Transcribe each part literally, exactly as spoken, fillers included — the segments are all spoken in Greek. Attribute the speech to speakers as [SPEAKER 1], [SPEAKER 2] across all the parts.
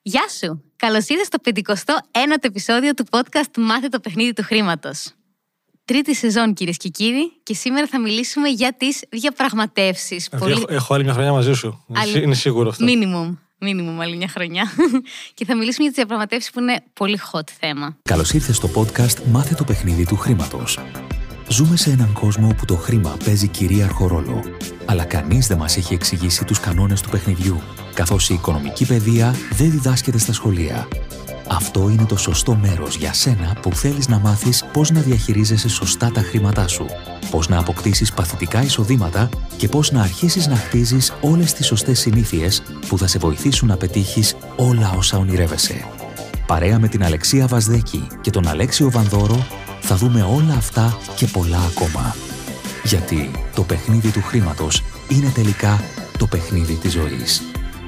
[SPEAKER 1] Γεια σου! Καλώς ήρθες στο πενηκοστό ένατο επεισόδιο του podcast «Μάθε το παιχνίδι του χρήματος». Τρίτη σεζόν, κυρίες και κύριοι, και σήμερα θα μιλήσουμε για τις διαπραγματεύσεις.
[SPEAKER 2] Πολύ... Έχω, έχω άλλη μια χρονιά μαζί σου. Άλλη... Είναι σίγουρο αυτό.
[SPEAKER 1] Μίνιμουμ. Μίνιμουμ άλλη μια χρονιά. Και θα μιλήσουμε για τις διαπραγματεύσεις που είναι πολύ hot θέμα.
[SPEAKER 3] Καλώς ήρθες στο podcast «Μάθε το παιχνίδι του χρήματος». Ζούμε σε έναν κόσμο όπου το χρήμα παίζει κυρίαρχο ρόλο. Αλλά κανείς δεν μας έχει εξηγήσει τους κανόνες του παιχνιδιού, καθώς η οικονομική παιδεία δεν διδάσκεται στα σχολεία. Αυτό είναι το σωστό μέρος για σένα που θέλεις να μάθεις πώς να διαχειρίζεσαι σωστά τα χρήματά σου, πώς να αποκτήσεις παθητικά εισοδήματα και πώς να αρχίσεις να χτίζεις όλες τις σωστές συνήθειες που θα σε βοηθήσουν να πετύχεις όλα όσα ονειρεύεσαι. Παρέα με την Αλεξία Βασδέκη και τον Αλέξιο Βανδόρο θα δούμε όλα αυτά και πολλά ακόμα. Γιατί το παιχνίδι του χρήματος είναι τελικά το παιχνίδι της ζωής.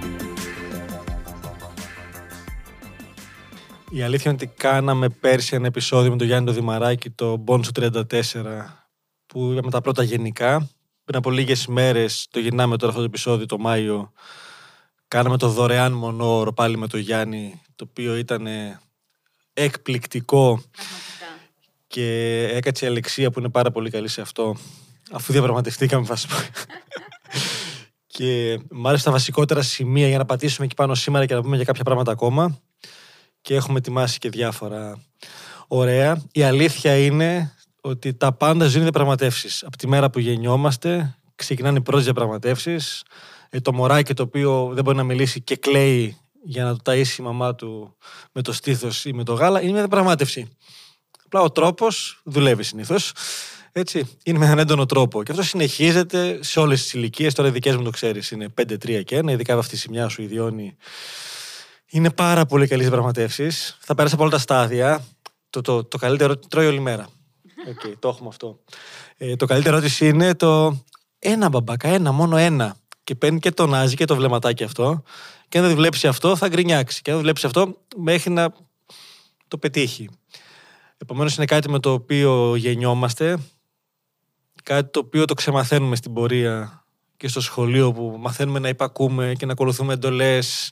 [SPEAKER 2] Η αλήθεια είναι ότι κάναμε πέρσι ένα επεισόδιο με τον Γιάννη το Δημαράκη, το Μπόνους τριάντα τέσσερα, που είπαμε τα πρώτα γενικά. Πριν από λίγες μέρες, το γυρνάμε τώρα αυτό το επεισόδιο, το Μάιο, κάναμε το δωρεάν μονόωρο πάλι με τον Γιάννη, το οποίο ήταν εκπληκτικό. Και έκατσε η Αλεξία που είναι πάρα πολύ καλή σε αυτό, αφού διαπραγματευτήκαμε βασικά. Και μ' άρεσε τα βασικότερα σημεία για να πατήσουμε εκεί πάνω σήμερα και να πούμε για κάποια πράγματα ακόμα. Και έχουμε ετοιμάσει και διάφορα ωραία. Η αλήθεια είναι ότι τα πάντα ζουν διαπραγματεύσεις. Από τη μέρα που γεννιόμαστε, ξεκινάνε οι πρώτες διαπραγματεύσεις. Ε, το μωράκι το οποίο δεν μπορεί να μιλήσει και κλαίει για να το ταΐσει η μαμά του με το στήθος ή με το γάλα, είναι μια διαπραγμάτευση. Απλά ο τρόπος δουλεύει συνήθως. Έτσι, είναι με έναν έντονο τρόπο. Και αυτό συνεχίζεται σε όλες τις ηλικίες. Τώρα οι δικές μου το ξέρεις, είναι πέντε, τρία και ένα. Ειδικά αυτή η σημειά σου, η Διόνη. Είναι πάρα πολύ καλές διαπραγματεύσεις. Θα πέρασα από όλα τα στάδια. Το, το, το καλύτερο τρώει όλη μέρα. Okay, το έχουμε αυτό. Ε, το καλύτερο της είναι το ένα μπαμπάκα, ένα, μόνο ένα. Και παίρνει και τον άζει και το βλεμματάκι αυτό. Και αν δεν βλέψει αυτό, θα γκρινιάξει. Και αν δεν βλέψει αυτό, μέχρι να το πετύχει. Επομένως, είναι κάτι με το οποίο γεννιόμαστε. Κάτι το οποίο το ξεμαθαίνουμε στην πορεία και στο σχολείο, που μαθαίνουμε να υπακούμε και να ακολουθούμε εντολές.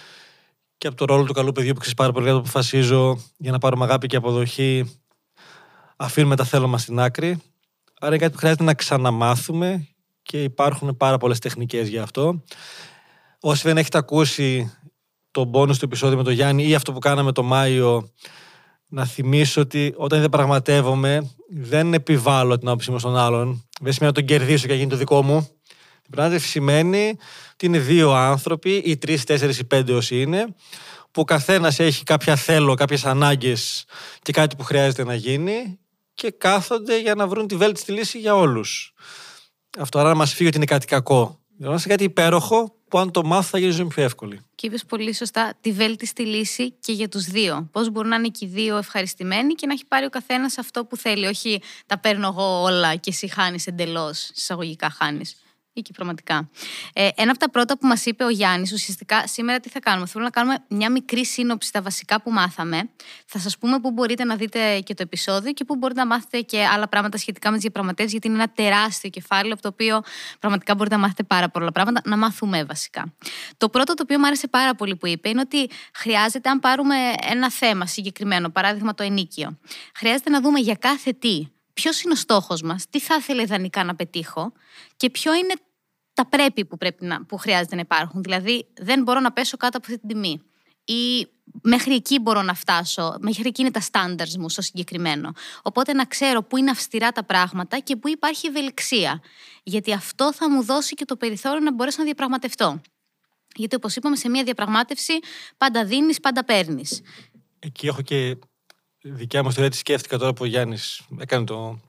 [SPEAKER 2] Και από το ρόλο του καλού παιδιού που ξέρεις πάρα πολύ καλά, το αποφασίζω για να πάρουμε αγάπη και αποδοχή. Αφήνουμε τα θέλω μας στην άκρη. Άρα είναι κάτι που χρειάζεται να ξαναμάθουμε και υπάρχουν πάρα πολλές τεχνικές για αυτό. Όσοι δεν έχετε ακούσει το μπόνους του επεισόδιο με τον Γιάννη ή αυτό που κάναμε το Μάιο, να θυμίσω ότι όταν διαπραγματεύομαι δεν επιβάλλω την άποψή μου στον άλλον. Δεν σημαίνει να τον κερδίσω και να γίνει το δικό μου. Η διαπραγμάτευση σημαίνει ότι είναι δύο άνθρωποι, ή τρεις, τέσσερις ή πέντε όσοι είναι, που ο καθένας έχει κάποια θέλω, κάποιες ανάγκες και κάτι που χρειάζεται να γίνει και κάθονται για να βρουν τη βέλτιστη λύση για όλους. Αυτό άρα να μας φύγει ότι είναι κάτι κακό. Είναι κάτι υπέροχο που αν το μάθω θα γίνει ζωή πιο εύκολη.
[SPEAKER 1] Και είπες πολύ σωστά τη βέλτιστη λύση και για τους δύο. Πώς μπορούν να είναι και οι δύο ευχαριστημένοι και να έχει πάρει ο καθένας αυτό που θέλει. Όχι τα παίρνω εγώ όλα και εσύ χάνεις εντελώς, εισαγωγικά χάνεις. Ή και πραγματικά. Ε, ένα από τα πρώτα που μας είπε ο Γιάννης, ουσιαστικά σήμερα τι θα κάνουμε. Θέλω να κάνουμε μια μικρή σύνοψη στα βασικά που μάθαμε. Θα σας πούμε πού μπορείτε να δείτε και το επεισόδιο και πού μπορείτε να μάθετε και άλλα πράγματα σχετικά με τις διαπραγματεύσεις, γιατί είναι ένα τεράστιο κεφάλαιο από το οποίο πραγματικά μπορείτε να μάθετε πάρα πολλά πράγματα, να μάθουμε βασικά. Το πρώτο το οποίο μου άρεσε πάρα πολύ που είπε είναι ότι χρειάζεται, αν πάρουμε ένα θέμα συγκεκριμένο, παράδειγμα το ενίκιο, χρειάζεται να δούμε για κάθε τι. Ποιος είναι ο στόχος μας, τι θα ήθελε ιδανικά να πετύχω και ποιο είναι τα πρέπει που, πρέπει να, που χρειάζεται να υπάρχουν. Δηλαδή, δεν μπορώ να πέσω κάτω από αυτή την τιμή. Ή μέχρι εκεί μπορώ να φτάσω, μέχρι εκεί είναι τα standards μου στο συγκεκριμένο. Οπότε να ξέρω πού είναι αυστηρά τα πράγματα και πού υπάρχει ευελιξία. Γιατί αυτό θα μου δώσει και το περιθώριο να μπορέσω να διαπραγματευτώ. Γιατί όπως είπαμε, σε μια διαπραγμάτευση πάντα δίνεις, πάντα παίρνεις.
[SPEAKER 2] Εκεί έχω και δικιά μου ιστορία, τη σκέφτηκα τώρα που ο Γιάννης έκανε το,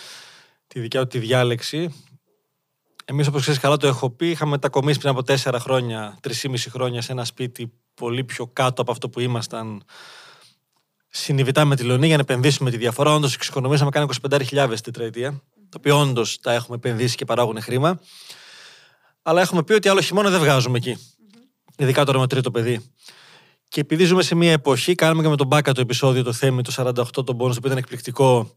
[SPEAKER 2] τη δικιά του τη διάλεξη. Εμείς, όπως ξέρεις καλά, το έχω πει, είχαμε μετακομίσει πριν από τέσσερα χρόνια, τρεισήμιση χρόνια σε ένα σπίτι πολύ πιο κάτω από αυτό που ήμασταν συνειδητά με τη Λεωνή για να επενδύσουμε τη διαφορά. Όντως, εξοικονομήσαμε κάνει είκοσι πέντε χιλιάδες την τετραετία, το οποίο όντως τα έχουμε επενδύσει και παράγουν χρήμα. Αλλά έχουμε πει ότι άλλο χειμώνα δεν βγάζουμε εκεί. Mm-hmm. Ειδικά τώρα με τρίτο παιδί. Και επειδή ζούμε σε μια εποχή, κάναμε και με τον Μπάκα το επεισόδιο, το Θέμη, το σαράντα οκτώ, τον Μπόνους, το οποίο ήταν εκπληκτικό,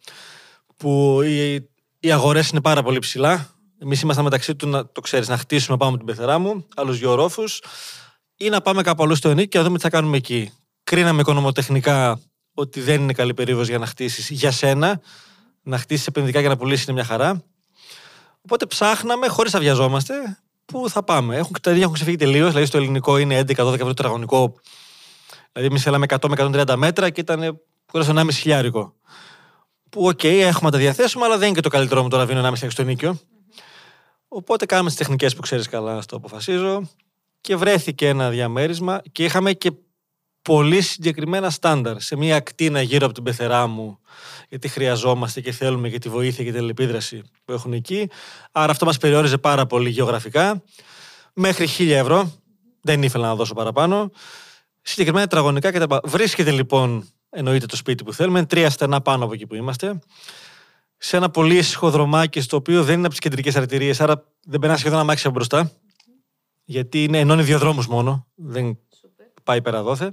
[SPEAKER 2] που οι, οι αγορές είναι πάρα πολύ ψηλά. Εμείς ήμασταν μεταξύ του, να το ξέρεις, να χτίσουμε πάνω από την πεθερά μου, άλλους δύο ορόφους. ή να πάμε κάπου αλλού στο ενίκιο και να δούμε τι θα κάνουμε εκεί. Κρίναμε οικονομοτεχνικά ότι δεν είναι καλή περίοδος για να χτίσεις για σένα. Να χτίσεις επενδυτικά και να πουλήσεις είναι μια χαρά. Οπότε ψάχναμε, χωρίς να βιαζόμαστε, πού θα πάμε. Έχουν, τα ίδια έχουν ξεφύγει τελείως. Δηλαδή στο ελληνικό είναι έντεκα δώδεκα ευρώ τετραγωνικό. Δηλαδή εμείς θέλαμε εκατό με εκατόν τριάντα μέτρα και ήταν κοντά στο ενάμιση χιλιάρικο. Που οκ, okay, έχουμε τα διαθέσουμε, αλλά δεν είναι και το καλύτερό μου το να βίνω ενάμιση χιλιάρικο στο ενίκιο. Οπότε κάναμε τις τεχνικές που ξέρεις καλά, στο αποφασίζω. Και βρέθηκε ένα διαμέρισμα και είχαμε και πολύ συγκεκριμένα στάνταρ. Σε μια ακτίνα γύρω από την πεθερά μου, γιατί χρειαζόμαστε και θέλουμε και τη βοήθεια και την αλληλεπίδραση που έχουν εκεί. Άρα αυτό μας περιόριζε πάρα πολύ γεωγραφικά. Μέχρι χίλια ευρώ. Δεν ήθελα να δώσω παραπάνω. Συγκεκριμένα τετραγωνικά και τα λοιπά. Βρίσκεται λοιπόν, εννοείται, το σπίτι που θέλουμε. Τρία στενά πάνω από εκεί που είμαστε. Σε ένα πολύ ήσυχο δρομάκι, στο οποίο δεν είναι από τις κεντρικές αρτηρίες, άρα δεν περνά σχεδόν αμάξι από μπροστά. Γιατί είναι, ενώνει δύο δρόμους μόνο. Δεν πάει πέρα δόθε.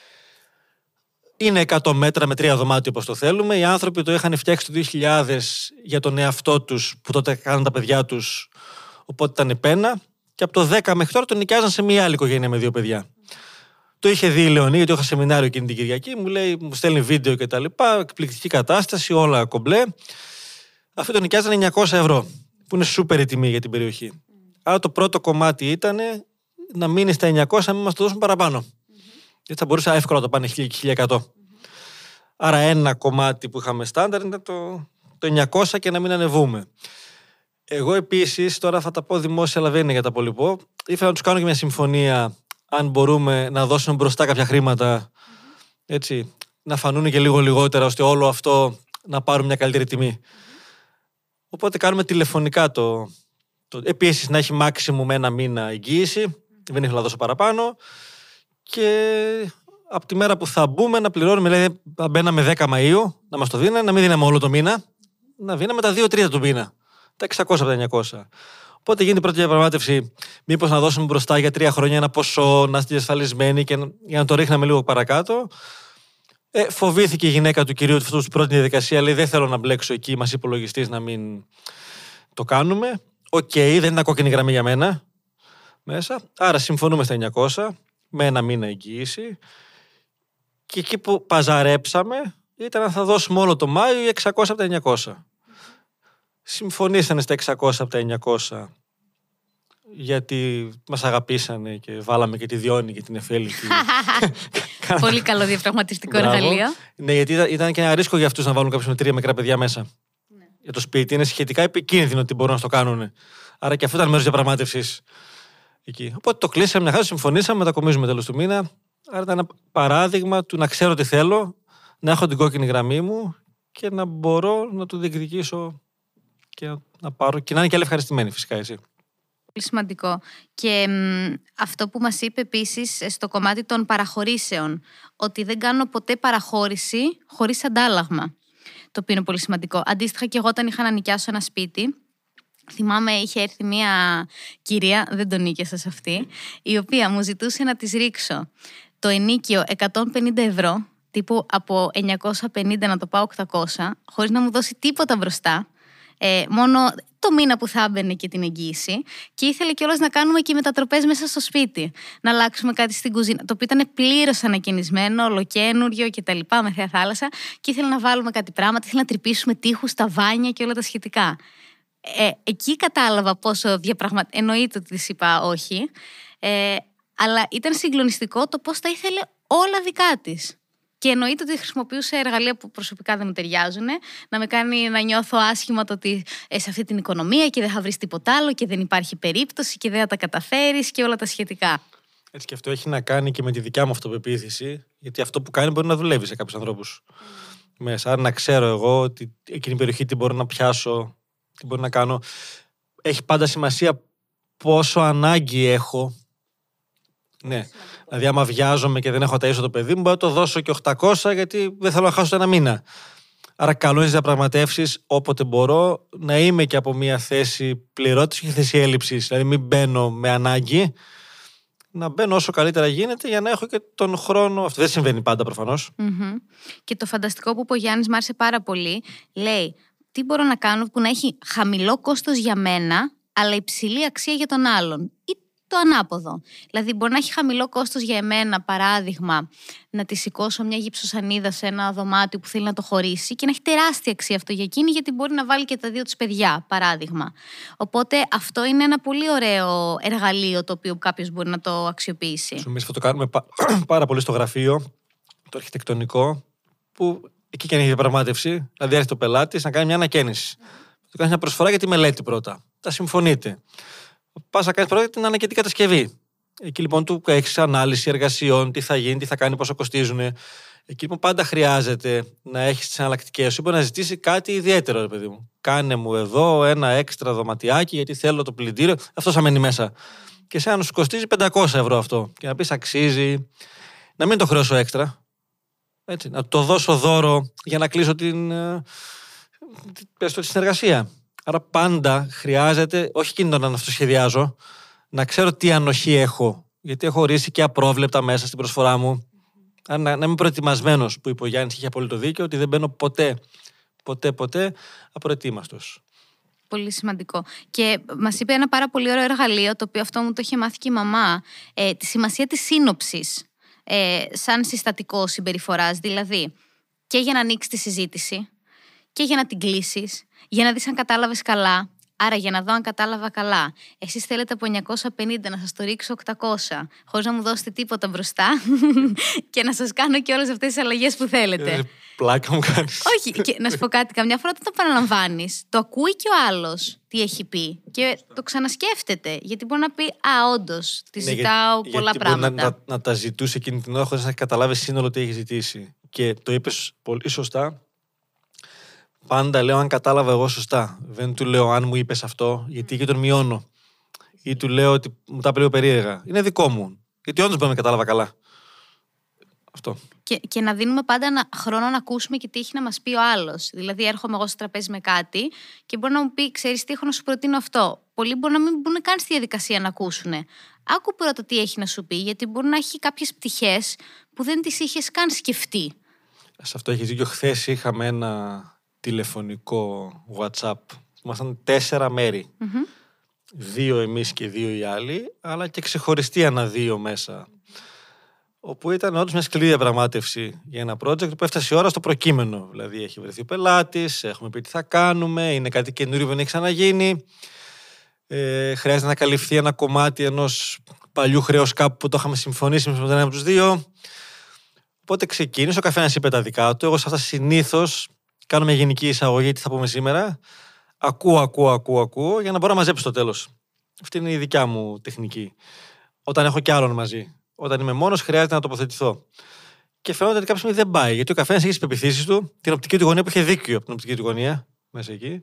[SPEAKER 2] Είναι εκατό μέτρα με τρία δωμάτια όπως το θέλουμε. Οι άνθρωποι το είχαν φτιάξει το δύο χιλιάδες για τον εαυτό τους, που τότε κάναν τα παιδιά τους. Οπότε ήταν πένα. Και από το δέκα μέχρι τώρα τον νοικιάζαν σε μια άλλη οικογένεια με δύο παιδιά. Το είχε δει η Λεωνή, γιατί είχα σεμινάριο εκείνη την Κυριακή. Μου λέει, μου στέλνει βίντεο και τα λοιπά. Εκπληκτική κατάσταση, όλα κομπλέ. Αυτοί τον νοικιάζαν εννιακόσια ευρώ, που είναι σούπερ η τιμή για την περιοχή. Mm. Άρα το πρώτο κομμάτι ήταν να μείνει στα εννιακόσια, να μην μας το δώσουν παραπάνω. Mm-hmm. Γιατί θα μπορούσε εύκολα να το πάνε χίλια και χίλια εκατό. Mm-hmm. Άρα ένα κομμάτι που είχαμε στάνταρ ήταν το, το εννιακόσια και να μην ανεβούμε. Εγώ επίσης, τώρα θα τα πω δημόσια, αλλά δεν είναι για τα πολύ πω. Ήθελα να τους κάνω και μια συμφωνία, αν μπορούμε να δώσουμε μπροστά κάποια χρήματα, mm-hmm. έτσι, να φανούν και λίγο λιγότερα, ώστε όλο αυτό να πάρουν μια καλύτερη τιμή. Mm-hmm. Οπότε κάνουμε τηλεφωνικά το. το επίσης να έχει maximum ένα μήνα εγγύηση, mm-hmm. δεν ήθελα να δώσω παραπάνω. Και από τη μέρα που θα μπούμε να πληρώνουμε, δηλαδή, θα μπαίναμε δέκα Μαΐου, να μας το δίνανε, να μην δίναμε όλο το μήνα, mm-hmm. να δίναμε τα δύο τρίτα του μήνα. Τα εξακόσια από τα εννιακόσια. Οπότε γίνεται η πρώτη διαπραγμάτευση, μήπως να δώσουμε μπροστά για τρία χρόνια ένα ποσό, να είστε διασφαλισμένοι και για να το ρίχναμε λίγο παρακάτω. Ε, φοβήθηκε η γυναίκα του κυρίου του πρώτη διαδικασία, λέει δεν θέλω να μπλέξω εκεί, μας είπε ο λογιστής να μην το κάνουμε. Οκ, okay, δεν είναι κόκκινη γραμμή για μένα μέσα. Άρα συμφωνούμε στα εννιακόσια με ένα μήνα εγγύηση. Και εκεί που παζαρέψαμε ήταν να θα δώσουμε όλο το Μάιο ή εξακόσια από τα εννιακόσια. Συμφωνήσανε στα εξακόσια από τα εννιακόσια, γιατί μας αγαπήσανε και βάλαμε και τη Διόνη και την Εφέλη.
[SPEAKER 1] Πολύ καλό διαπραγματευτικό εργαλείο.
[SPEAKER 2] Ναι, γιατί ήταν, ήταν και ένα ρίσκο για αυτούς να βάλουν κάποιους με τρία μικρά παιδιά μέσα. Ναι. Για το σπίτι είναι σχετικά επικίνδυνο ότι μπορούν να το κάνουν. Άρα και αυτό ήταν μέρος διαπραγμάτευσης εκεί. Οπότε το κλείσαμε μια χαρά, συμφωνήσαμε, μετακομίζουμε τέλος του μήνα. Άρα ήταν ένα παράδειγμα του να ξέρω τι θέλω, να έχω την κόκκινη γραμμή μου και να μπορώ να το διεκδικήσω και να πάρω και να είναι και άλλοι ευχαριστημένοι φυσικά έτσι.
[SPEAKER 1] Πολύ σημαντικό. Και μ, αυτό που μας είπε επίσης στο κομμάτι των παραχωρήσεων, ότι δεν κάνω ποτέ παραχώρηση χωρίς αντάλλαγμα, το οποίο είναι πολύ σημαντικό. Αντίστοιχα και εγώ όταν είχα να νοικιάσω ένα σπίτι, θυμάμαι είχε έρθει μια κυρία, δεν τον νίκησα σε αυτή, η οποία μου ζητούσε να της ρίξω το ενίκιο εκατόν πενήντα ευρώ, τύπου από εννιακόσια πενήντα να το πάω οκτακόσια, χωρίς να μου δώσει τίποτα μπροστά. Ε, μόνο το μήνα που θα έμπαινε και την εγγύηση, και ήθελε κιόλας να κάνουμε και μετατροπές μέσα στο σπίτι. Να αλλάξουμε κάτι στην κουζίνα, το οποίο ήταν πλήρως ανακαινισμένο, ολοκένουργιο κτλ. Με θέα θάλασσα, και ήθελε να βάλουμε κάτι πράγματα, ήθελε να τρυπήσουμε τοίχους, τα βάνια και όλα τα σχετικά. Ε, εκεί κατάλαβα πόσο διαπραγματεύεται. Εννοείται ότι της είπα όχι, ε, αλλά ήταν συγκλονιστικό το πώς τα ήθελε όλα δικά της. Και εννοείται ότι χρησιμοποιούσε εργαλεία που προσωπικά δεν μου ταιριάζουν, να με κάνει να νιώθω άσχημα το ότι ε, σε αυτή την οικονομία και δεν θα βρεις τίποτα άλλο και δεν υπάρχει περίπτωση και δεν θα τα καταφέρεις και όλα τα σχετικά.
[SPEAKER 2] Έτσι, και αυτό έχει να κάνει και με τη δικιά μου αυτοπεποίθηση, γιατί αυτό που κάνει μπορεί να δουλεύει σε κάποιους ανθρώπους mm. μέσα. Άρα να ξέρω εγώ ότι εκείνη η περιοχή τι μπορώ να πιάσω, τι μπορώ να κάνω. Έχει πάντα σημασία πόσο ανάγκη έχω. Ναι. Δηλαδή, άμα βιάζομαι και δεν έχω ταΐσω το παιδί μου, μπορώ να το δώσω και οκτακόσια, γιατί δεν θέλω να χάσω ένα μήνα. Άρα, καλό είναι στις διαπραγματεύσεις όποτε μπορώ να είμαι και από μια θέση πληρότητας και θέση έλλειψης. Δηλαδή, μην μπαίνω με ανάγκη, να μπαίνω όσο καλύτερα γίνεται για να έχω και τον χρόνο. Αυτό δεν συμβαίνει πάντα προφανώς.
[SPEAKER 1] Mm-hmm. Και το φανταστικό που είπε ο Γιάννης μ' άρεσε πάρα πολύ. Λέει, τι μπορώ να κάνω που να έχει χαμηλό κόστος για μένα, αλλά υψηλή αξία για τον άλλον. Ή το ανάποδο. Δηλαδή, μπορεί να έχει χαμηλό κόστος για εμένα, παράδειγμα, να τη σηκώσω μια γυψοσανίδα σε ένα δωμάτιο που θέλει να το χωρίσει και να έχει τεράστια αξία αυτό για εκείνη, γιατί μπορεί να βάλει και τα δύο της παιδιά, παράδειγμα. Οπότε, αυτό είναι ένα πολύ ωραίο εργαλείο το οποίο κάποιος μπορεί να το αξιοποιήσει.
[SPEAKER 2] Εμείς αυτό το κάνουμε πά- πάρα πολύ στο γραφείο, το αρχιτεκτονικό, που εκεί και αν έχει διαπραγμάτευση, δηλαδή έρχεται ο πελάτης να κάνει μια ανακαίνιση. Θα κάνει μια προσφορά για τη μελέτη πρώτα. Τα συμφωνείτε. Πας να κάνει πρώτα την ανακαιτή κατασκευή. Εκεί λοιπόν του έχει ανάλυση εργασιών, τι θα γίνει, τι θα κάνει, πόσο κοστίζουν. Εκεί λοιπόν πάντα χρειάζεται να έχει τις εναλλακτικές σου. Μπορεί να ζητήσει κάτι ιδιαίτερο, ρε παιδί μου. Κάνε μου εδώ ένα έξτρα δωματιάκι, γιατί θέλω το πλυντήριο. Αυτό θα μένει μέσα. Και σε αν σου κοστίζει πεντακόσια ευρώ αυτό. Και να πει αξίζει. Να μην το χρεώσω έξτρα. Έτσι, να το δώσω δώρο για να κλείσω την, πες το, τη συνεργασία. Άρα πάντα χρειάζεται, όχι εκείνο να αυτοσχεδιάζω, να ξέρω τι ανοχή έχω. Γιατί έχω ορίσει και απρόβλεπτα μέσα στην προσφορά μου. Άρα να, να είμαι προετοιμασμένος, που είπε ο Γιάννης, είχε απόλυτο δίκιο, ότι δεν μπαίνω ποτέ, ποτέ, ποτέ απροετοίμαστος.
[SPEAKER 1] Πολύ σημαντικό. Και μας είπε ένα πάρα πολύ ωραίο εργαλείο, το οποίο αυτό μου το είχε μάθει και η μαμά, ε, τη σημασία της σύνοψης. Ε, σαν συστατικό συμπεριφοράς, δηλαδή και για να ανοίξει τη συζήτηση και για να την κλείσεις, για να δεις αν κατάλαβες καλά. Άρα για να δω αν κατάλαβα καλά, εσείς θέλετε από εννιακόσια πενήντα να σας το ρίξω οκτακόσια, χωρίς να μου δώσετε τίποτα μπροστά και να σας κάνω και όλες αυτές τις αλλαγές που θέλετε.
[SPEAKER 2] Ε, πλάκα μου κάνεις.
[SPEAKER 1] Όχι, και να σου πω κάτι, καμιά φορά όταν το παραλαμβάνεις, το ακούει και ο άλλος τι έχει πει και το ξανασκέφτεται. Γιατί μπορεί να πει, α, όντως, τη ζητάω
[SPEAKER 2] ναι,
[SPEAKER 1] πολλά
[SPEAKER 2] γιατί
[SPEAKER 1] πράγματα.
[SPEAKER 2] Μπορεί να, να, να τα ζητούσε εκείνη την ώρα χωρίς να καταλάβει σύνολο τι έχει ζητήσει. Και το είπες πολύ σωστά. Πάντα λέω αν κατάλαβα εγώ σωστά. Δεν του λέω αν μου είπες αυτό, γιατί και τον μειώνω. Ή του λέω ότι μου τα είπε λίγο περίεργα. Είναι δικό μου. Γιατί όντως μπορεί να κατάλαβα καλά. Αυτό.
[SPEAKER 1] Και, και να δίνουμε πάντα ένα χρόνο να ακούσουμε και τι έχει να μας πει ο άλλος. Δηλαδή, έρχομαι εγώ στο τραπέζι με κάτι και μπορεί να μου πει: ξέρεις τι, έχω να σου προτείνω αυτό. Πολλοί μπορεί να μην μπουν καν στη διαδικασία να ακούσουν. Άκου πρώτα τι έχει να σου πει, γιατί μπορεί να έχει κάποιες πτυχές που δεν τις είχες καν σκεφτεί.
[SPEAKER 2] Σε αυτό έχει δίκιο. Χθες είχαμε ένα τηλεφωνικό WhatsApp. Ήμασταν τέσσερα μέρη.
[SPEAKER 1] Mm-hmm.
[SPEAKER 2] Δύο εμείς και δύο οι άλλοι, αλλά και ξεχωριστή ανά δύο μέσα. Όπου ήταν όντως μια σκληρή διαπραγμάτευση για ένα project που έφτασε η ώρα στο προκείμενο. Δηλαδή, έχει βρεθεί ο πελάτης, έχουμε πει τι θα κάνουμε, είναι κάτι καινούριο που δεν έχει ξαναγίνει. Ε, χρειάζεται να καλυφθεί ένα κομμάτι ενός παλιού χρέους κάπου που το είχαμε συμφωνήσει με τον ένα από τους δύο. Οπότε ξεκίνησε, ο καθένας είπε τα δικά του. Εγώ σε αυτά συνήθως κάνω μια γενική εισαγωγή, τι θα πούμε σήμερα. Ακούω, ακούω, ακούω, ακούω, για να μπορώ να μαζέψω το τέλος. Αυτή είναι η δικιά μου τεχνική. Όταν έχω κι άλλον μαζί. Όταν είμαι μόνος, χρειάζεται να τοποθετηθώ. Και φαίνεται ότι κάποια στιγμή δεν πάει, γιατί ο καθένας έχει τις πεποιθήσεις του, την οπτική του γωνία που είχε δίκιο από την οπτική του γωνία, μέσα εκεί.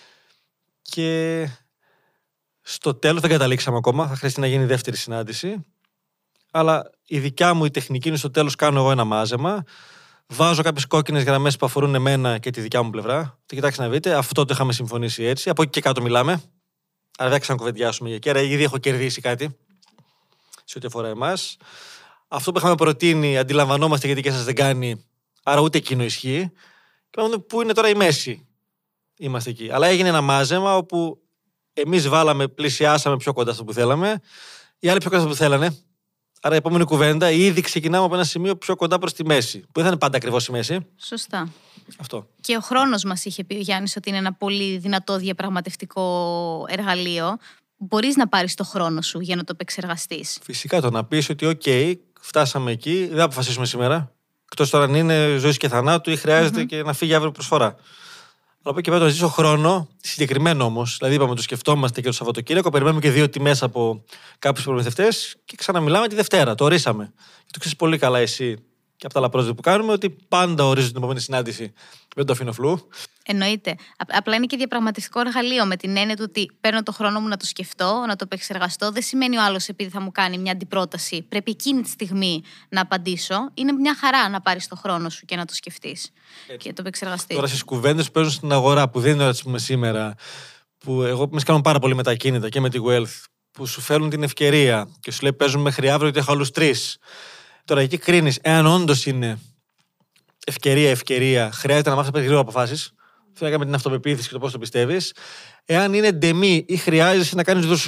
[SPEAKER 2] Και στο τέλος δεν καταλήξαμε ακόμα, θα χρειαστεί να γίνει δεύτερη συνάντηση. Αλλά η δικιά μου η τεχνική είναι στο τέλος κάνω εγώ ένα μάζεμα. Βάζω κάποιες κόκκινες γραμμές που αφορούν εμένα και τη δικιά μου πλευρά. Και κοιτάξτε να δείτε, αυτό το είχαμε συμφωνήσει έτσι. Από εκεί και κάτω μιλάμε. Άρα δεν ξανακουβεντιάσουμε για εκεί. Άρα ήδη έχω κερδίσει κάτι σε ό,τι αφορά εμάς. Αυτό που είχαμε προτείνει, αντιλαμβανόμαστε γιατί και σας δεν κάνει. Άρα ούτε εκείνο ισχύει. Και πάμε πού είναι τώρα η μέση. Είμαστε εκεί. Αλλά έγινε ένα μάζεμα όπου εμείς βάλαμε, πλησιάσαμε πιο κοντά στο που θέλαμε. Οι άλλοι πιο κοντά στο που θέλανε. Άρα η επόμενη κουβέντα ήδη ξεκινάμε από ένα σημείο πιο κοντά προς τη μέση. Που δεν θα είναι πάντα ακριβώς η μέση.
[SPEAKER 1] Σωστά.
[SPEAKER 2] Αυτό.
[SPEAKER 1] Και ο χρόνος μας είχε πει ο Γιάννης ότι είναι ένα πολύ δυνατό διαπραγματευτικό εργαλείο. Μπορείς να πάρεις το χρόνο σου για να το επεξεργαστείς.
[SPEAKER 2] Φυσικά το να πεις ότι, OK, φτάσαμε εκεί, δεν θα αποφασίσουμε σήμερα. Εκτός τώρα αν είναι ζωής και θανάτου ή χρειάζεται mm-hmm. και να φύγει αύριο προσφορά. Αλλά από εκεί πέρα να ζήσω χρόνο, συγκεκριμένο όμως. Δηλαδή, είπαμε, το σκεφτόμαστε και το Σαββατοκύριακο, περιμένουμε και δύο τιμές από κάποιους προμηθευτές και ξαναμιλάμε τη Δευτέρα. Το ορίσαμε. Και το ξέρεις πολύ καλά εσύ και από τα άλλα project που κάνουμε, ότι πάντα ορίζω την επόμενη συνάντηση. Δεν το αφήνω φλού.
[SPEAKER 1] Εννοείται. Απλά είναι και διαπραγματευτικό εργαλείο με την έννοια του ότι παίρνω το χρόνο μου να το σκεφτώ, να το επεξεργαστώ. Δεν σημαίνει ο άλλος επειδή θα μου κάνει μια αντιπρόταση. Πρέπει εκείνη τη στιγμή να απαντήσω. Είναι μια χαρά να πάρεις το χρόνο σου και να το σκεφτείς και να το επεξεργαστείς.
[SPEAKER 2] Τώρα στις κουβέντες που παίζουν στην αγορά, που δεν είναι ώρα ας πούμε, σήμερα, που εγώ εμείς κάνουμε πάρα πολύ με τα κίνητα και με τη Wealth, που σου φέρνουν την ευκαιρία και σου λέει παίζουν μέχρι αύριο γιατί έχω άλλους τρεις. Τώρα εκεί κρίνεις, εάν όντως είναι ευκαιρία, ευκαιρία, χρειάζεται να μάθεις να γρήγορα αποφάσεις. Θέλω να κάνουμε την αυτοπεποίθηση και το πώς το πιστεύεις. Εάν είναι ντεμή ή χρειάζεσαι να κάνεις δουσού.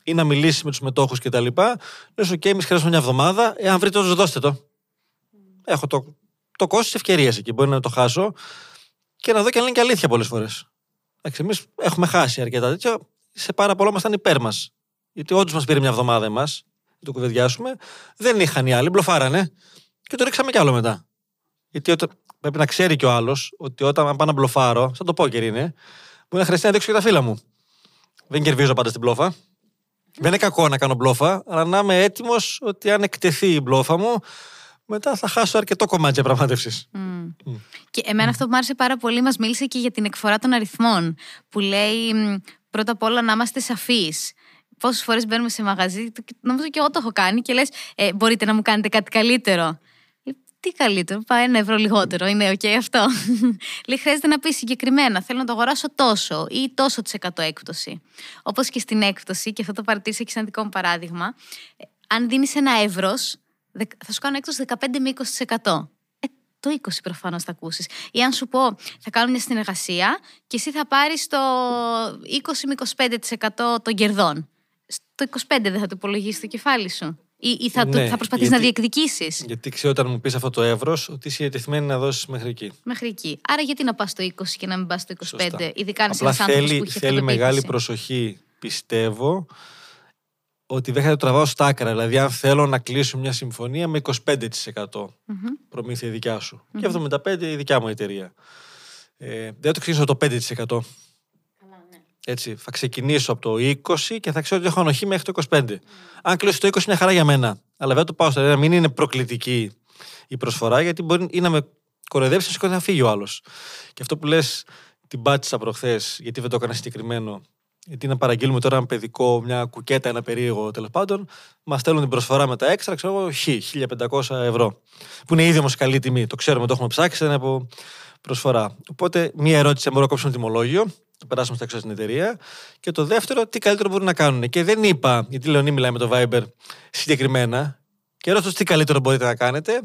[SPEAKER 2] ή να μιλήσει με τους μετόχους κτλ. Λες, OK, εμείς χρειάζομαι μια εβδομάδα. Εάν βρείτε τόσο, δώστε το. Έχω το, το κόστος της ευκαιρίας εκεί. Μπορεί να το χάσω και να δω και αν είναι και αλήθεια πολλές φορές. Εμείς έχουμε χάσει αρκετά τέτοια. Σε πάρα πολλά μας ήταν υπέρ μας. Γιατί όντως μας πήρε μια εβδομάδα εμάς, να το κουβεντιάσουμε. Δεν είχαν οι άλλοι, μπλοφάρανε και το ρίξαμε κι άλλο μετά. Γιατί όταν, πρέπει να ξέρει κι ο άλλος ότι όταν πάω να μπλοφάρω, σαν το πόκερ είναι, μπορεί να χρειαστεί να δείξω και τα φύλλα μου. Δεν κερδίζω πάντα στην μπλόφα. Δεν είναι κακό να κάνω μπλόφα, αλλά να είμαι έτοιμος ότι αν εκτεθεί η μπλόφα μου, μετά θα χάσω αρκετό κομμάτι διαπραγμάτευσης.
[SPEAKER 1] Mm. Mm. Και εμένα αυτό που μου άρεσε πάρα πολύ, μας μίλησε και για την εκφορά των αριθμών. Που λέει πρώτα απ' όλα να είμαστε σαφείς. Πόσες φορές μπαίνουμε σε μαγαζί, νομίζω και εγώ το έχω κάνει και λες, ε, μπορείτε να μου κάνετε κάτι καλύτερο. Τι καλύτερο, πάει ένα ευρώ λιγότερο, είναι OK αυτό. Λέει, χρειάζεται να πει συγκεκριμένα, θέλω να το αγοράσω τόσο ή τόσο της εκατό έκπτωση. Όπως και στην έκπτωση, και αυτό το παρατήρησα και σαν δικό μου παράδειγμα, αν δίνεις ένα εύρος, θα σου κάνω έκπτωση δεκαπέντε με είκοσι τοις εκατό. Ε, το είκοσι προφανώς θα ακούσεις. Ή αν σου πω, θα κάνω μια συνεργασία και εσύ θα πάρεις το είκοσι με είκοσι πέντε τοις εκατό των κερδών. Το είκοσι πέντε δεν θα το υπολογίσεις στο κεφάλι σου. Ή θα, ναι, θα προσπαθείς να διεκδικήσεις.
[SPEAKER 2] Γιατί ξέρω όταν μου πεις αυτό το εύρος ότι είσαι διατεθειμένη να δώσεις μέχρι εκεί.
[SPEAKER 1] Μέχρι εκεί. Άρα γιατί να πας στο είκοσι και να μην πας στο είκοσι πέντε,
[SPEAKER 2] Σωστά.
[SPEAKER 1] ειδικά αν είσαι
[SPEAKER 2] ένας
[SPEAKER 1] άνθρωπος
[SPEAKER 2] θέλει,
[SPEAKER 1] που έχει
[SPEAKER 2] θέλει μεγάλη προσοχή, πιστεύω, ότι δεν θα το τραβάω στα άκρα. Δηλαδή, αν θέλω να κλείσω μια συμφωνία με είκοσι πέντε τοις εκατό mm-hmm. προμήθεια δικιά σου mm-hmm. και εβδομήντα πέντε τοις εκατό η δικιά μου εταιρεία. Ε, δεν το ξεκινήσω το πέντε τοις εκατό. Έτσι, θα ξεκινήσω από το είκοσι και θα ξέρω ότι έχω ανοχή μέχρι το είκοσι πέντε. Mm. Αν κλείσω το είκοσι, μια χαρά για μένα. Αλλά δεν το πάω στο να μην είναι προκλητική η προσφορά, γιατί μπορεί ή να με κοροϊδέψει ή να φύγει ο άλλος. Και αυτό που λες, την πάτησα προχθές, γιατί δεν το έκανα συγκεκριμένο, γιατί να παραγγείλουμε τώρα ένα παιδικό, μια κουκέτα, ένα περίεργο τέλος πάντων, μας στέλνουν την προσφορά με τα έξτρα, ξέρω εγώ, χίλια πεντακόσια ευρώ. Που είναι ήδη όμως καλή τιμή. Το ξέρουμε, το έχουμε ψάξει, είναι από προσφορά. Οπότε, μία ερώτηση, αν μπορούμε να κόψουμε τιμολόγιο. Το περάσουμε στα έξω στην εταιρεία. Και το δεύτερο, τι καλύτερο μπορούν να κάνουν. Και δεν είπα, γιατί η Λεωνή μιλάει με το Viber συγκεκριμένα, και ρώτησα τι καλύτερο μπορείτε να κάνετε.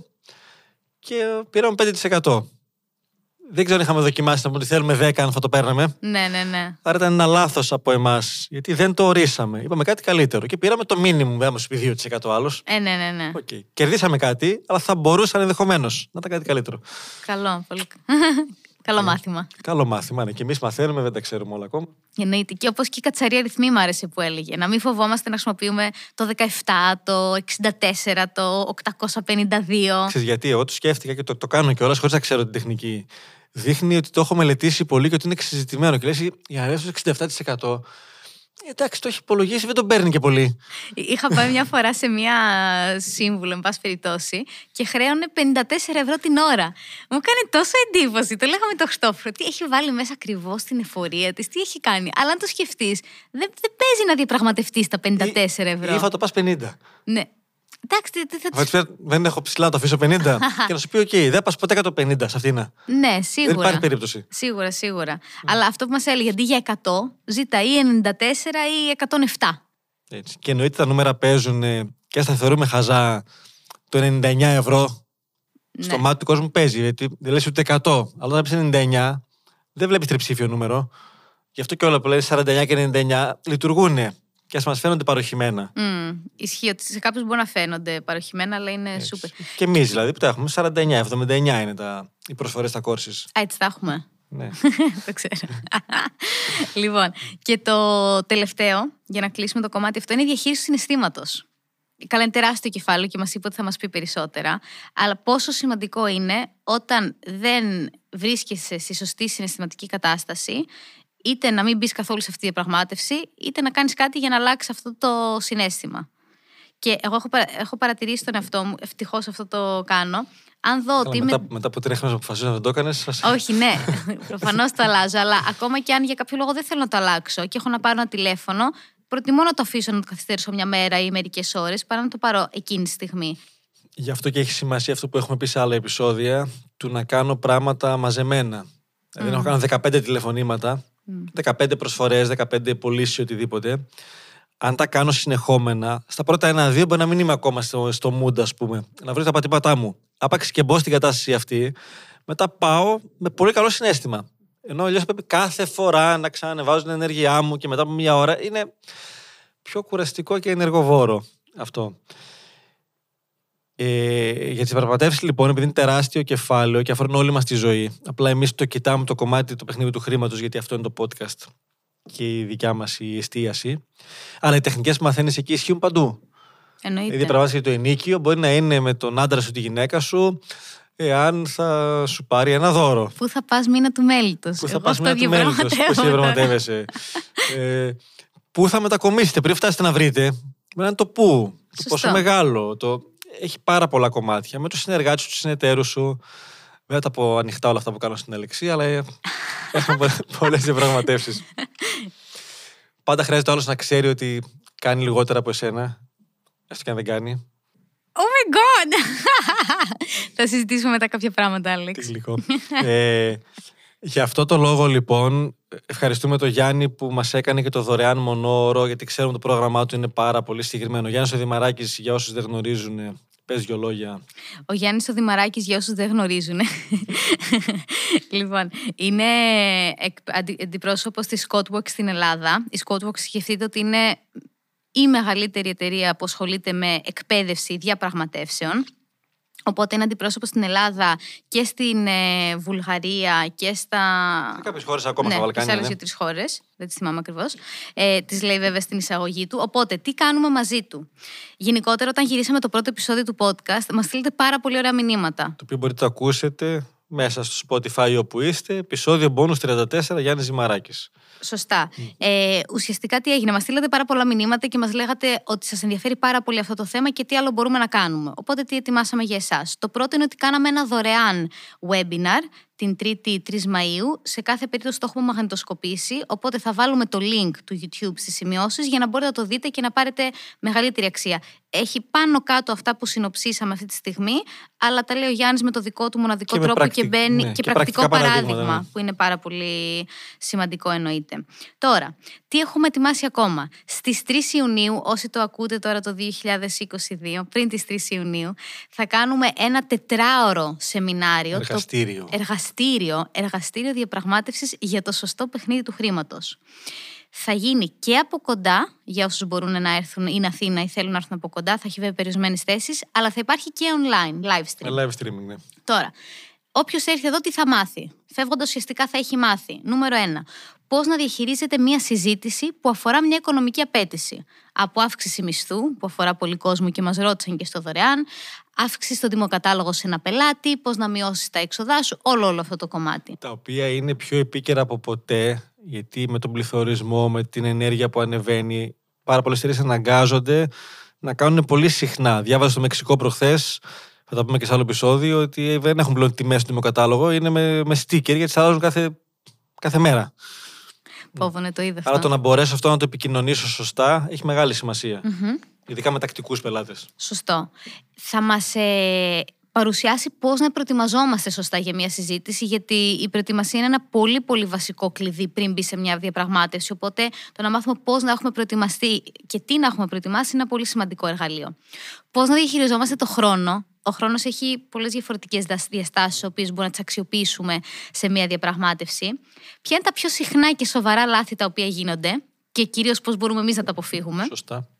[SPEAKER 2] Και πήραμε πέντε τοις εκατό. Δεν ξέρω αν είχαμε δοκιμάσει να πούμε ότι θέλουμε δέκα, αν θα το παίρναμε.
[SPEAKER 1] Ναι, ναι, ναι.
[SPEAKER 2] Άρα ήταν ένα λάθος από εμάς, γιατί δεν το ορίσαμε. Είπαμε κάτι καλύτερο. Και πήραμε το minimum, δεν μας πει δύο τοις εκατό άλλος.
[SPEAKER 1] Ε, ναι, ναι, ναι.
[SPEAKER 2] Okay. Κερδίσαμε κάτι, αλλά θα μπορούσαν ενδεχομένως να ήταν κάτι καλύτερο.
[SPEAKER 1] Καλό, πολύ. Καλό μάθημα.
[SPEAKER 2] Καλό μάθημα, ναι. Και εμείς μαθαίνουμε, δεν τα ξέρουμε όλα ακόμα.
[SPEAKER 1] Εννοείται. Και όπως και η κατσαρή αριθμή μου άρεσε που έλεγε. Να μην φοβόμαστε να χρησιμοποιούμε το δεκαεπτά, το εξήντα τέσσερα, το οκτακόσια πενήντα δύο.
[SPEAKER 2] Ξέρεις γιατί, εγώ το σκέφτηκα και το, το κάνω κιόλας χωρίς να ξέρω την τεχνική. Δείχνει ότι το έχω μελετήσει πολύ και ότι είναι εξεζητημένο. Και λες, η αρέστος εξήντα επτά τοις εκατό. Εντάξει, το έχει υπολογίσει, δεν τον παίρνει και πολύ.
[SPEAKER 1] Είχα πάει μια φορά σε μια σύμβουλο, εν πάση περιπτώσει, και χρέωνε πενήντα τέσσερα ευρώ την ώρα. Μου κάνει τόσο εντύπωση. Το λέγαμε το Χριστόφωρο. Τι έχει βάλει μέσα ακριβώς την εφορία της, τι έχει κάνει. Αλλά αν το σκεφτείς, δεν, δεν παίζει να διαπραγματευτείς τα πενήντα τέσσερα ευρώ.
[SPEAKER 2] Ή θα το πας πενήντα.
[SPEAKER 1] Ναι. Εντάξει, τι θα
[SPEAKER 2] τους... Δεν έχω ψηλά να το αφήσω πενήντα και να σου πει: OK, δεν πας ποτέ εκατόν πενήντα σε αυτήν.
[SPEAKER 1] Ναι, σίγουρα.
[SPEAKER 2] Δεν υπάρχει περίπτωση.
[SPEAKER 1] Σίγουρα, σίγουρα. Mm. Αλλά αυτό που μας έλεγε, αντί για εκατό, ζήτα ή ενενήντα τέσσερα ή εκατόν επτά.
[SPEAKER 2] Έτσι. Και εννοείται τα νούμερα παίζουν και στα θεωρούμε χαζά το ενενήντα εννιά ευρώ. Ναι. Στο μάτι του κόσμου παίζει. Γιατί δεν λες ούτε εκατό. Αλλά όταν πεις ενενήντα εννιά, δεν βλέπεις τριψήφιο νούμερο. Γι' αυτό και όλα που λέει σαράντα εννιά και ενενήντα εννιά λειτουργούν. Και ας μας φαίνονται παροχημένα.
[SPEAKER 1] Mm, ισχύει ότι σε κάποιους μπορεί να φαίνονται παροχημένα, αλλά είναι σούπερ.
[SPEAKER 2] Και εμείς δηλαδή που τα έχουμε, σαράντα εννιά εβδομήντα εννιά είναι τα... οι προσφορές στα courses.
[SPEAKER 1] Α, έτσι τα έχουμε.
[SPEAKER 2] Ναι.
[SPEAKER 1] Το ξέρω. Λοιπόν, και το τελευταίο, για να κλείσουμε το κομμάτι αυτό, είναι η διαχείριση του συναισθήματος. Καλά, είναι τεράστιο κεφάλαιο και μας είπε ότι θα μας πει περισσότερα. Αλλά πόσο σημαντικό είναι όταν δεν βρίσκεσαι στη σωστή συναισθηματική κατάσταση, είτε να μην μπεις καθόλου σε αυτή τη διαπραγμάτευση, είτε να κάνεις κάτι για να αλλάξει αυτό το συναίσθημα. Και εγώ έχω, παρα... έχω παρατηρήσει τον εαυτό μου, ευτυχώς αυτό το κάνω. Αν δω ότι
[SPEAKER 2] μετά,
[SPEAKER 1] είμαι...
[SPEAKER 2] μετά από τρία χρόνια που αποφασίζω να δεν το έκανες. Σας...
[SPEAKER 1] Όχι, ναι, προφανώς το αλλάζω, αλλά ακόμα και αν για κάποιο λόγο δεν θέλω να το αλλάξω και έχω να πάρω ένα τηλέφωνο, προτιμώ να το αφήσω να το καθυστερήσω μια μέρα ή μερικές ώρες παρά να το πάρω εκείνη τη στιγμή.
[SPEAKER 2] Γι' αυτό και έχει σημασία αυτό που έχουμε πει σε άλλα επεισόδια, του να κάνω πράγματα μαζεμένα. Mm. Δηλαδή, να έχω κάνει δεκαπέντε τηλεφωνήματα, mm. δεκαπέντε προσφορές, δεκαπέντε πωλήσεις, οτιδήποτε. Αν τα κάνω συνεχόμενα, στα πρώτα ένα-δύο μπορεί να μην είμαι ακόμα στο, στο mood, ας πούμε, να βρω τα πατήματά μου. Άπαξ και μπω στην κατάσταση αυτή, μετά πάω με πολύ καλό συναίσθημα. Ενώ αλλιώς πρέπει κάθε φορά να ξανανεβάζω την ενέργειά μου και μετά από μία ώρα είναι πιο κουραστικό και ενεργοβόρο αυτό. Ε, για τις διαπραγματεύσεις λοιπόν, επειδή είναι τεράστιο κεφάλαιο και αφορούν όλη μας τη ζωή, απλά εμείς το κοιτάμε το κομμάτι του παιχνίδι του χρήματος, γιατί αυτό είναι το podcast και η δικιά μας η εστίαση. Αλλά οι τεχνικές που μαθαίνεις εκεί ισχύουν παντού.
[SPEAKER 1] Εννοείται.
[SPEAKER 2] Η διαπραγμάτευση για το ενίκιο μπορεί να είναι με τον άντρα σου, τη γυναίκα σου, εάν θα σου πάρει ένα δώρο.
[SPEAKER 1] Πού θα πας μήνα του μέλιτος.
[SPEAKER 2] Πού θα πας μήνα του μέλιτος, πώς διαπραγματεύεσαι. ε, πού θα μετακομίσετε πριν φτάσετε να βρείτε. Μπορεί να είναι το πού, το πόσο μεγάλο. Το... Έχει πάρα πολλά κομμάτια. Με τους συνεργάτες σου, τους συνεταίρους σου. Δεν θα τα πω ανοιχτά όλα αυτά που κάνω στην έλεξη, αλλά έχουμε πολλές διαπραγματεύσεις. Πάντα χρειάζεται ο άλλος να ξέρει ότι κάνει λιγότερα από εσένα. Έστω και αν δεν κάνει.
[SPEAKER 1] Oh my god! Θα συζητήσουμε μετά κάποια πράγματα, Άλεξ.
[SPEAKER 2] Τι γλυκό. ε, για αυτό το λόγο, λοιπόν, ευχαριστούμε τον Γιάννη που μας έκανε και το δωρεάν μονόωρο, γιατί ξέρουμε το πρόγραμμά του είναι πάρα πολύ συγκεκριμένο. Γιάννης ο Δημαράκης, για όσους δεν γνωρίζουν, πες δυο λόγια.
[SPEAKER 1] Ο Γιάννης ο Δημαράκης, για όσους δεν γνωρίζουν. Λοιπόν, είναι αντιπρόσωπος της Scotworks στην Ελλάδα. Η Scotworks, σκεφτείτε ότι είναι η μεγαλύτερη εταιρεία που ασχολείται με εκπαίδευση διαπραγματεύσεων. Οπότε είναι αντιπρόσωπος στην Ελλάδα και στην ε, Βουλγαρία και στα.
[SPEAKER 2] Σε κάποιες χώρες ακόμα,
[SPEAKER 1] ναι,
[SPEAKER 2] στα Βαλκάνια.
[SPEAKER 1] Σε άλλες δύο-τρεις χώρες. Δεν τις θυμάμαι ακριβώς. Ε, τις λέει βέβαια στην εισαγωγή του. Οπότε, τι κάνουμε μαζί του. Γενικότερα, όταν γυρίσαμε το πρώτο επεισόδιο του podcast, μας στείλετε πάρα πολύ ωραία μηνύματα.
[SPEAKER 2] Το οποίο μπορείτε να ακούσετε μέσα στο Spotify όπου είστε. Επεισόδιο bonus τριάντα τέσσερα, Γιάννης Δημαράκης.
[SPEAKER 1] Σωστά. Mm. Ε, ουσιαστικά τι έγινε. Μας στείλατε πάρα πολλά μηνύματα και μας λέγατε ότι σας ενδιαφέρει πάρα πολύ αυτό το θέμα και τι άλλο μπορούμε να κάνουμε. Οπότε τι ετοιμάσαμε για εσάς. Το πρώτο είναι ότι κάναμε ένα δωρεάν webinar την Τρίτη τρεις Μαΐου. Σε κάθε περίπτωση το έχουμε μαγνητοσκοπήσει. Οπότε θα βάλουμε το link του YouTube στις σημειώσεις για να μπορείτε να το δείτε και να πάρετε μεγαλύτερη αξία. Έχει πάνω κάτω αυτά που συνοψίσαμε αυτή τη στιγμή, αλλά τα λέει ο Γιάννης με το δικό του μοναδικό
[SPEAKER 2] και
[SPEAKER 1] τρόπο
[SPEAKER 2] πρακτι...
[SPEAKER 1] και μπαίνει
[SPEAKER 2] ναι,
[SPEAKER 1] και,
[SPEAKER 2] και
[SPEAKER 1] πρακτικό παράδειγμα,
[SPEAKER 2] ναι.
[SPEAKER 1] που είναι πάρα πολύ σημαντικό εννοείται. Τώρα, τι έχουμε ετοιμάσει ακόμα. Στις τρεις Ιουνίου, όσοι το ακούτε τώρα το δύο χιλιάδες είκοσι δύο, πριν τις τρεις Ιουνίου, θα κάνουμε ένα τετράωρο σεμινάριο.
[SPEAKER 2] Εργαστήριο.
[SPEAKER 1] Το... Εργαστήριο. Εργαστήριο διαπραγμάτευσης για το σωστό παιχνίδι του χρήματος. Θα γίνει και από κοντά, για όσους μπορούν να έρθουν, είναι Αθήνα ή θέλουν να έρθουν από κοντά, θα έχει βέβαια περιορισμένες θέσεις, αλλά θα υπάρχει και online, live stream.
[SPEAKER 2] Live streaming, ναι.
[SPEAKER 1] Τώρα, όποιος έρθει εδώ τι θα μάθει. Φεύγοντας ουσιαστικά θα έχει μάθει. Νούμερο ένα. Πώς να διαχειρίζεται μια συζήτηση που αφορά μια οικονομική απέτηση. Από αύξηση μισθού, που αφορά πολύ κόσμο και μας ρώτησαν και στο δωρεάν, αύξηση στον τιμοκατάλογο σε ένα πελάτη, πώς να μειώσεις τα έξοδά σου, όλο, όλο αυτό το κομμάτι.
[SPEAKER 2] Τα οποία είναι πιο επίκαιρα από ποτέ, γιατί με τον πληθωρισμό, με την ενέργεια που ανεβαίνει, πάρα πολλές εταιρείες αναγκάζονται να κάνουν πολύ συχνά. Διάβαζα στο Μεξικό προχθές, θα τα πούμε και σε άλλο επεισόδιο, ότι δεν έχουν πλέον τιμές στο τιμοκατάλογο, είναι με, με sticker γιατί τις αλλάζουν κάθε, κάθε μέρα.
[SPEAKER 1] Πόβωνε, το είδα αυτό.
[SPEAKER 2] Άρα το να μπορέσω αυτό να το επικοινωνήσω σωστά έχει μεγάλη σημασία.
[SPEAKER 1] Mm-hmm.
[SPEAKER 2] Ειδικά με τακτικούς πελάτες.
[SPEAKER 1] Σωστό. Θα μας ε, παρουσιάσει πώς να προετοιμαζόμαστε σωστά για μια συζήτηση, γιατί η προετοιμασία είναι ένα πολύ πολύ βασικό κλειδί πριν μπει σε μια διαπραγμάτευση. Οπότε το να μάθουμε πώς να έχουμε προετοιμαστεί και τι να έχουμε προετοιμάσει είναι ένα πολύ σημαντικό εργαλείο. Πώς να διαχειριζόμαστε το χρόνο. Ο χρόνος έχει πολλές διαφορετικές διαστάσεις, τις οποίες μπορούμε να τις αξιοποιήσουμε σε μια διαπραγμάτευση. Ποια είναι τα πιο συχνά και σοβαρά λάθη τα οποία γίνονται και κυρίως πώς μπορούμε εμείς να τα αποφύγουμε.
[SPEAKER 2] Σωστά.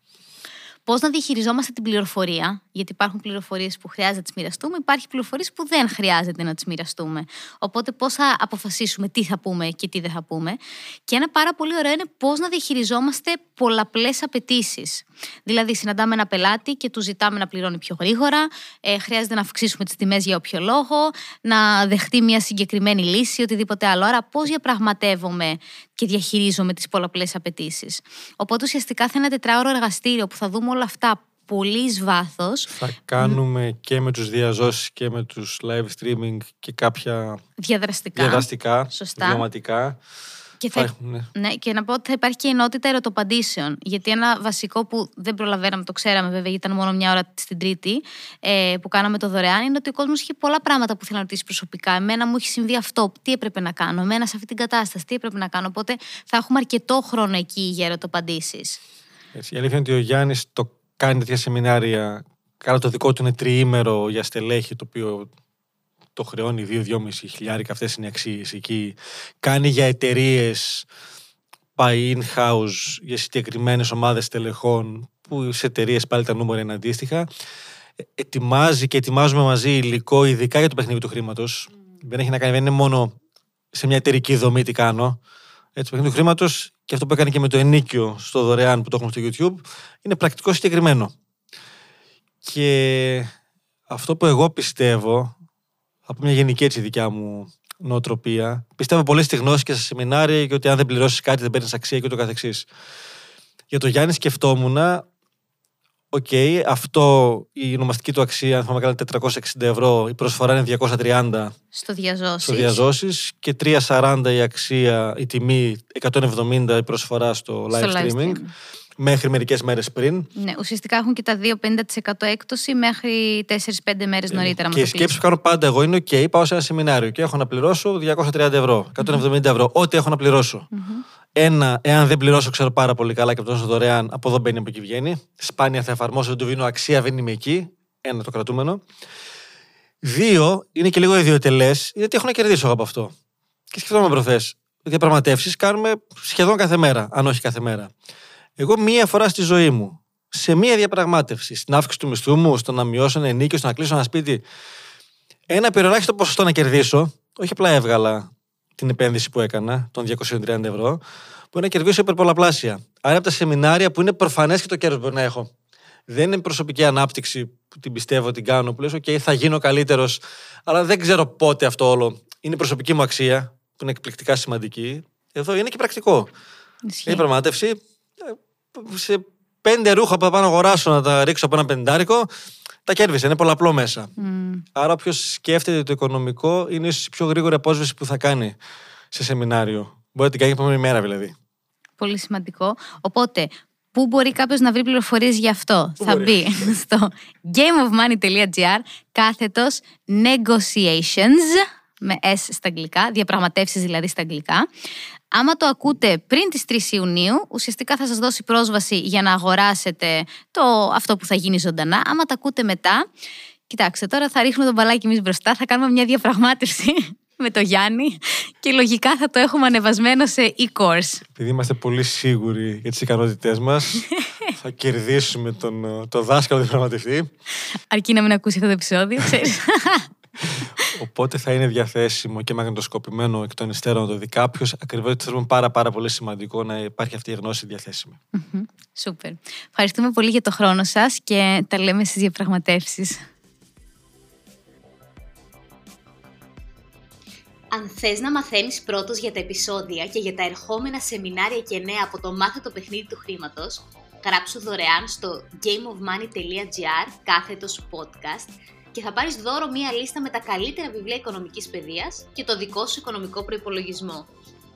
[SPEAKER 1] Πώς να διαχειριζόμαστε την πληροφορία, γιατί υπάρχουν πληροφορίες που χρειάζεται να τις μοιραστούμε, υπάρχουν πληροφορίες που δεν χρειάζεται να τις μοιραστούμε. Οπότε, πώς θα αποφασίσουμε τι θα πούμε και τι δεν θα πούμε. Και ένα πάρα πολύ ωραίο είναι πώς να διαχειριζόμαστε πολλαπλές απαιτήσεις. Δηλαδή, συναντάμε ένα πελάτη και του ζητάμε να πληρώνει πιο γρήγορα, ε, χρειάζεται να αυξήσουμε τις τιμές για όποιο λόγο, να δεχτεί μια συγκεκριμένη λύση, οτιδήποτε άλλο. Άρα, πώς διαπραγματεύομαι και διαχειρίζομαι τις πολλαπλές απαιτήσεις. Οπότε, ουσιαστικά θα είναι ένα τετράωρο εργαστήριο που θα δούμε όλα αυτά πολύ εις βάθος.
[SPEAKER 2] Θα κάνουμε mm. και με τους διαζώσεις και με τους live streaming και κάποια
[SPEAKER 1] διαδραστικά,
[SPEAKER 2] διαδραστικά
[SPEAKER 1] σωστά.
[SPEAKER 2] Βιωματικά.
[SPEAKER 1] Και, θα... ναι. Ναι, και να πω ότι θα υπάρχει και ενότητα ερωτοπαντήσεων. Γιατί ένα βασικό που δεν προλαβαίναμε, το ξέραμε βέβαια, γιατί ήταν μόνο μια ώρα στην Τρίτη ε, που κάναμε το δωρεάν, είναι ότι ο κόσμος είχε πολλά πράγματα που ήθελε να ρωτήσει προσωπικά. Εμένα μου έχει συμβεί αυτό, τι έπρεπε να κάνω. Εμένα σε αυτή την κατάσταση, τι έπρεπε να κάνω. Οπότε θα έχουμε αρκετό χρόνο εκεί για ερωτοπαντήσεις. Έτσι,
[SPEAKER 2] η αλήθεια είναι ότι ο Γιάννης το κάνει τέτοια σεμινάρια. Κάρα το δικό του είναι τριήμερο για στελέχη, το οποίο το χρεώνει δύο με δυόμισι χιλιάρικα, αυτές είναι οι αξίες εκεί. Κάνει για εταιρείες πάει in-house για συγκεκριμένες ομάδες τελεχών, που σε εταιρείες πάλι τα νούμερα είναι αντίστοιχα. Ετοιμάζει και ετοιμάζουμε μαζί υλικό, ειδικά για το παιχνίδι του χρήματος. Mm. Δεν έχει να κάνει, δεν είναι μόνο σε μια εταιρική δομή τι κάνω. Έτσι, το παιχνίδι του χρήματος και αυτό που έκανε και με το ενίκιο στο δωρεάν που το έχουμε στο YouTube είναι πρακτικό συγκεκριμένο. Και αυτό που εγώ πιστεύω, από μια γενική έτσι δικιά μου νοοτροπία, πιστεύω πολύ στη γνώση και στα σεμινάρια και ότι αν δεν πληρώσεις κάτι δεν παίρνεις αξία και ούτω καθεξής. Για το Γιάννη σκεφτόμουν, οκ, okay, αυτό η ονομαστική του αξία, αν θυμάμαι καλά, τετρακόσια εξήντα ευρώ, η προσφορά είναι διακόσια τριάντα
[SPEAKER 1] στο διαζώσεις,
[SPEAKER 2] στο διαζώσεις και τριακόσια σαράντα η αξία, η τιμή, εκατόν εβδομήντα η προσφορά στο live
[SPEAKER 1] στο
[SPEAKER 2] streaming.
[SPEAKER 1] Live stream.
[SPEAKER 2] Μέχρι μερικές μέρες πριν.
[SPEAKER 1] Ναι, ουσιαστικά έχουν και τα δύο πενήντα τοις εκατό έκπτωση μέχρι τέσσερις πέντε μέρες νωρίτερα.
[SPEAKER 2] Και η σκέψη που κάνω πάντα εγώ είναι: OK, πάω σε ένα σεμινάριο και έχω να πληρώσω διακόσια τριάντα ευρώ, εκατόν εβδομήντα ευρώ, ό,τι έχω να πληρώσω. Mm-hmm. Ένα, εάν δεν πληρώσω, ξέρω πάρα πολύ καλά και από τόσο δωρεάν, από εδώ μπαίνει, από εκεί βγαίνει. Σπάνια θα εφαρμόσω, δεν του δίνω αξία, δεν είμαι εκεί. Ένα, το κρατούμενο. Δύο, είναι και λίγο ιδιωτελές, γιατί έχω να κερδίσω εγώ από αυτό. Και σκεφτόμαστε προχθές. Διαπραγματεύσεις κάνουμε σχεδόν κάθε μέρα, αν όχι κάθε μέρα. Εγώ μία φορά στη ζωή μου, σε μία διαπραγμάτευση, στην αύξηση του μισθού μου, στο να μειώσω ένα ενίκιο, στο να κλείσω ένα σπίτι, ένα περιοράχιστο ποσοστό να κερδίσω, όχι απλά έβγαλα την επένδυση που έκανα, των διακόσια τριάντα ευρώ, που να κερδίσω υπερπολαπλάσια. Άρα από τα σεμινάρια που είναι προφανές και το κέρδος μπορεί να έχω. Δεν είναι προσωπική ανάπτυξη που την πιστεύω, την κάνω, που λες, OK, θα γίνω καλύτερος, αλλά δεν ξέρω πότε αυτό όλο. Είναι η προσωπική μου αξία, που είναι εκπληκτικά σημαντική. Εδώ είναι και πρακτικό. Η διαπραγμάτευση. Σε πέντε ρούχα που θα πάω να αγοράσω, να τα ρίξω από ένα πεντάρικο, τα κέρδισε. Είναι πολλαπλό μέσα. Mm. Άρα, όποιος σκέφτεται το οικονομικό, είναι ίσως η πιο γρήγορη απόσβεση που θα κάνει σε σεμινάριο. Μπορεί να την κάνει την επόμενη μέρα, δηλαδή.
[SPEAKER 1] Πολύ σημαντικό. Οπότε, πού μπορεί κάποιος να βρει πληροφορίες γι' αυτό? Πού θα μπορεί? Μπει στο gameofmoney.gr κάθετος negotiations, με S στα αγγλικά, διαπραγματεύσεις δηλαδή στα αγγλικά. Άμα το ακούτε πριν τις τρεις Ιουνίου, ουσιαστικά θα σας δώσει πρόσβαση για να αγοράσετε το, αυτό που θα γίνει ζωντανά. Άμα το ακούτε μετά, κοιτάξτε, τώρα θα ρίχνουμε τον μπαλάκι εμείς μπροστά, θα κάνουμε μια διαπραγμάτευση με το Γιάννη και λογικά θα το έχουμε ανεβασμένο σε e-course.
[SPEAKER 2] Επειδή είμαστε πολύ σίγουροι για τις ικανότητές μας, θα κερδίσουμε τον το δάσκαλο διαπραγματευτή.
[SPEAKER 1] Αρκεί να μην ακούσει αυτό το επεισόδιο, ξέρεις.
[SPEAKER 2] Οπότε θα είναι διαθέσιμο και μαγνητοσκοπημένο εκ των υστέρων να το δει κάποιος. Ακριβώς ότι θέλουμε πάρα, πάρα πολύ σημαντικό να υπάρχει αυτή η γνώση διαθέσιμη.
[SPEAKER 1] Mm-hmm. Σούπερ. Ευχαριστούμε πολύ για το χρόνο σας και τα λέμε στις διαπραγματεύσεις.
[SPEAKER 4] Αν θες να μαθαίνεις πρώτος για τα επεισόδια και για τα ερχόμενα σεμινάρια και νέα από το Μάθε το παιχνίδι του χρήματος, γράψου δωρεάν στο gameofmoney.gr κάθετος podcast και θα πάρεις δώρο μία λίστα με τα καλύτερα βιβλία οικονομικής παιδείας και το δικό σου οικονομικό προϋπολογισμό.